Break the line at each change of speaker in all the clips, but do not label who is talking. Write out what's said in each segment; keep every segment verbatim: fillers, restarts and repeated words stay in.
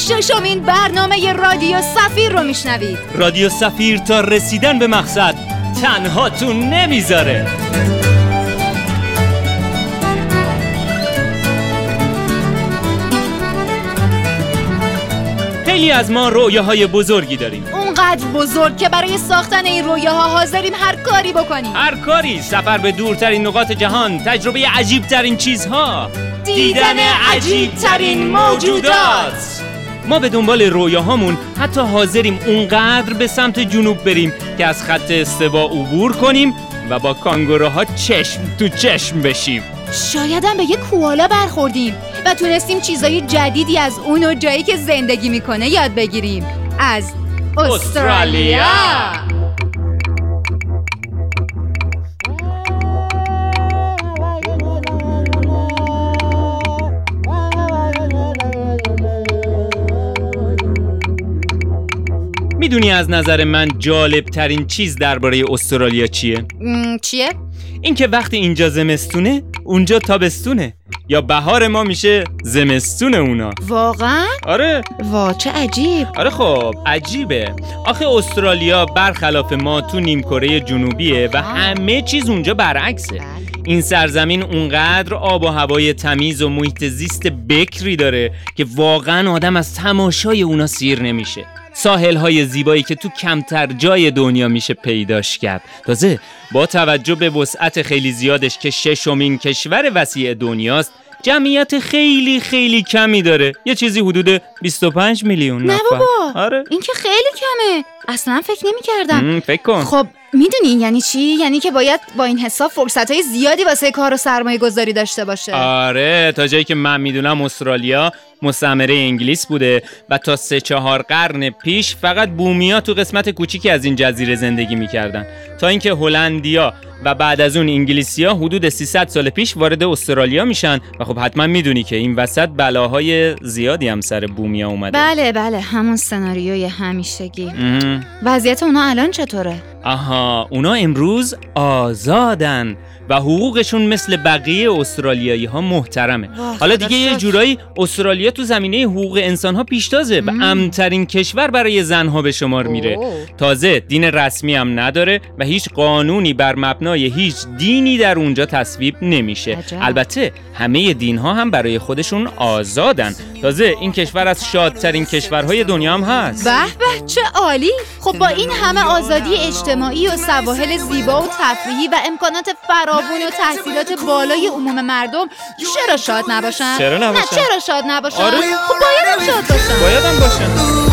ششمین برنامه رادیو سفیر رو میشنوید.
رادیو سفیر تا رسیدن به مقصد تنهاتون نمیذاره. خیلی از ما رویاهای بزرگی داریم،
اونقدر بزرگ که برای ساختن این رویاها حاضریم هر کاری بکنیم.
هر کاری، سفر به دورترین نقاط جهان، تجربه عجیبترین چیزها،
دیدن عجیبترین موجودات.
ما به دنبال رویاهامون حتی حاضریم اونقدر به سمت جنوب بریم که از خط استوا عبور کنیم و با کانگوروها چشم تو چشم بشیم.
شایدم به یه کوالا برخوردیم و تونستیم چیزای جدیدی از اون و جایی که زندگی میکنه یاد بگیریم. از استرالیا.
میدونی از نظر من جالب ترین چیز درباره استرالیا چیه؟
چیه؟
این که وقتی اینجا زمستونه اونجا تابستونه، یا بهار ما میشه زمستون اونا.
واقعا؟
آره.
وا چه عجیب.
آره خب عجیبه. آخه استرالیا برخلاف ما تو نیمکره جنوبیه و همه چیز اونجا برعکسه. این سرزمین اونقدر آب و هوای تمیز و محیط زیست بکری داره که واقعا آدم از تماشای اونا سیر نمیشه. ساحل‌های زیبایی که تو کمتر جای دنیا میشه پیداش کرد. تازه با توجه به وسعت خیلی زیادش که ششمین کشور وسیع دنیاست، جمعیت خیلی خیلی کمی داره. یه چیزی حدود بیست و پنج میلیون نفر.
نه بابا.
آره.
این که خیلی کمه. اصلا فکر نمی کردم.
فکر کن.
خب میدونی یعنی چی؟ یعنی که باید با این حساب فرصتهای زیادی واسه کار و سرمایه گذاری داشته باشه.
آره، تا جایی که من میدونم استرالیا مستعمره انگلیس بوده و تا سه چهار قرن پیش فقط بومیا تو قسمت کوچیکی از این جزیره زندگی میکردن، تا اینکه هلندیا و بعد از اون انگلیسیا حدود سیصد سال پیش وارد استرالیا میشن و خب حتما میدونی که این وسط بلاهای زیادی هم سر بومیا اومده.
بله بله، همون سناریوی همیشگی. وضعیت اونا الان چطوره؟
آها، اونا امروز آزادن و حقوقشون مثل بقیه استرالیایی ها محترمه. حالا دیگه یه جورایی استرالیا تو زمینه حقوق انسان ها پیشتازه و امن‌ترین کشور برای زنها به شمار میره. تازه دین رسمی هم نداره و هیچ قانونی بر مبنای هیچ دینی در اونجا تصویب نمیشه. عجب. البته همه دین ها هم برای خودشون آزادن. تازه این کشور از شادترین کشورهای دنیا هم هست.
به به چه عالی. خب با این همه آزادی اجتماعی و سواحل زیبا و تفریحی و امکانات فراوان و تحصیلات بالای عموم مردم، چرا شاد نباشن؟
چرا نباشن؟
نه چرا شاد نباشن؟
آره.
خب باید هم شاد باشن.
باید هم باشن.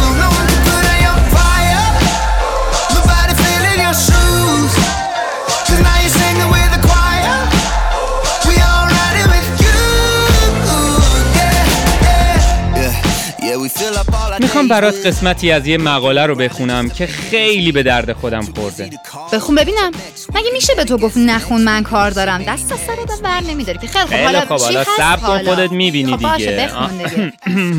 میخوام برات قسمتی از یه مقاله رو بخونم که خیلی به درد خودم خورده.
بخون ببینم. مگه میشه به تو گفت نخون من کار دارم؟ دست از سرت ور نمیداری که خیلی خب. حالا
خب،
چی
حالا
هست؟
صبر کن خودت میبینی
خب
دیگه.
باشه بخون دیگه.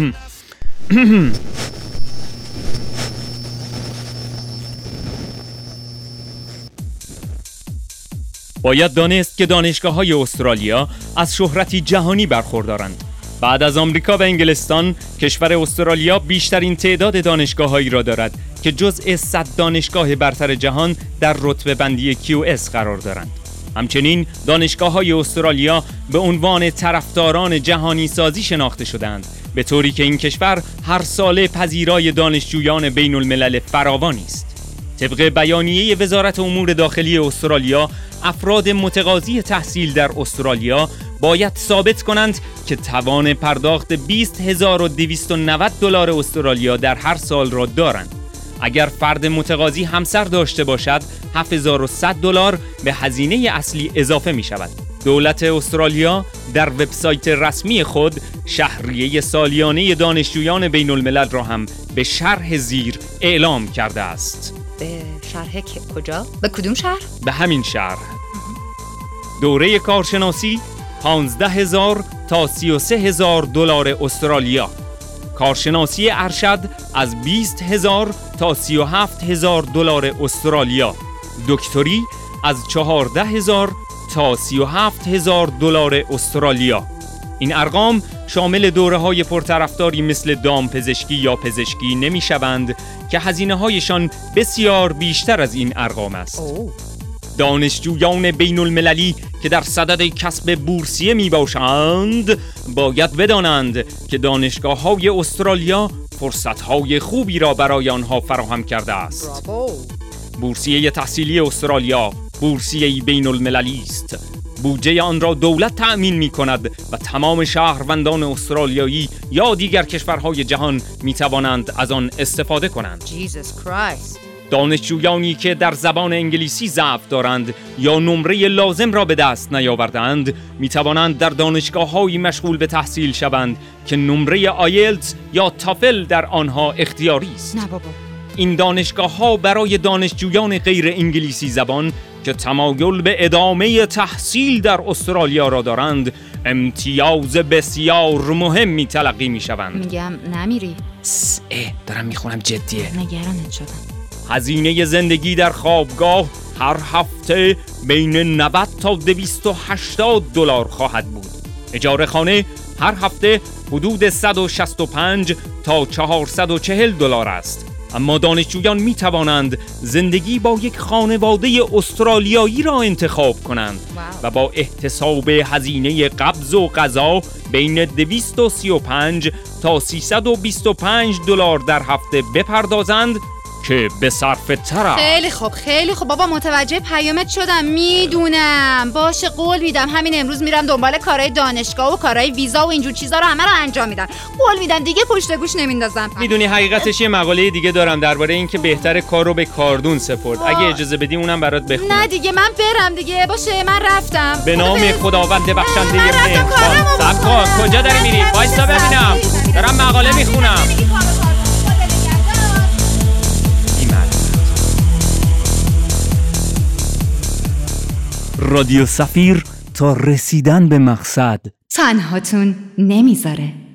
باید دانست که دانشگاه‌های استرالیا از شهرتی جهانی برخوردارند. بعد از آمریکا و انگلستان، کشور استرالیا بیشترین تعداد دانشگاه‌هایی را دارد که جزء صد دانشگاه برتر جهان در رتبه بندی کیو اس قرار دارند. همچنین دانشگاه‌های استرالیا به عنوان طرفداران جهانی سازی شناخته شدند، به طوری که این کشور هر ساله پذیرای دانشجویان بین الملل فراوانی است. طبق بیانیه وزارت امور داخلی استرالیا، افراد متقاضی تحصیل در استرالیا باید ثابت کنند که توان پرداخت بیست هزار و دویست و نود دلار استرالیا در هر سال را دارند. اگر فرد متقاضی همسر داشته باشد، هفت هزار و صد دلار به هزینه اصلی اضافه می شود. دولت استرالیا در وبسایت رسمی خود شهریه سالیانه دانشجویان بین الملل را هم به شرح زیر اعلام کرده است.
به شرح کجا؟ به کدوم شهر؟
به همین شهر. دوره کارشناسی پانزده هزار تا سی و سه هزار دلار استرالیا. کارشناسی ارشد از بیست هزار تا سی و هفت هزار دلار استرالیا. دکتری از چهارده هزار تا سی و هفت هزار دلار استرالیا. این ارقام شامل دوره‌های پرطرفداری مثل دامپزشکی یا پزشکی نمی‌شوند که هزینه‌هایشان بسیار بیشتر از این ارقام است. دانشجویان بین المللی که در صدد کسب بورسیه می باشند باید بدانند که دانشگاه‌های استرالیا فرصت‌های خوبی را برای آنها فراهم کرده است. بورسیه تحصیلی استرالیا بورسیه بین المللی است. بودجه آن را دولت تأمین می کند و تمام شهروندان استرالیایی یا دیگر کشورهای جهان می توانند از آن استفاده کنند.
Jesus Christ.
دانشجویانی که در زبان انگلیسی ضعف دارند یا نمره لازم را به دست نیاوردند می توانند در دانشگاه‌هایی مشغول به تحصیل شوند که نمره آیلتس یا تافل در آنها اختیاری است.
نه بابا.
این دانشگاه‌ها برای دانشجویان غیر انگلیسی زبان که تمایل به ادامه تحصیل در استرالیا را دارند امتیاز بسیار مهمی تلقی می‌شوند.
میگم نمیری؟
اه دارم میخونم جدیه.
نگرانت شدم.
هزینه زندگی در خوابگاه هر هفته بین نود تا دویست و هشتاد دلار خواهد بود. اجاره خانه هر هفته حدود صد و شصت و پنج تا چهارصد و چهل دلار است. اما دانشجویان می توانند زندگی با یک خانواده استرالیایی را انتخاب کنند و با احتساب هزینه قبض و غذا بین دویست و سی و پنج تا سیصد و بیست و پنج دلار در هفته بپردازند که به صرفه تر.
خیلی خوب خیلی خوب بابا، متوجه پیامت شدم. میدونم باشه، قول میدم همین امروز میرم دنبال کارهای دانشگاه و کارهای ویزا و اینجور چیزا رو همه رو انجام میدم. قول میدم دیگه پشت گوش نمیندازم.
میدونی حقیقتش یه مقاله دیگه دارم درباره اینکه بهتره کار رو به کاردون سپرد. اگه اجازه بدی اونم برات بخونم.
نه دیگه من برم دیگه. باشه من رفتم.
به نام خداوند بخشنده مهربان. صبر کجا داری میری؟ وایسا ببینم. دارم مقاله میخونم. رادیو سفیر تا رسیدن به مقصد
تنهاتون نمیذاره.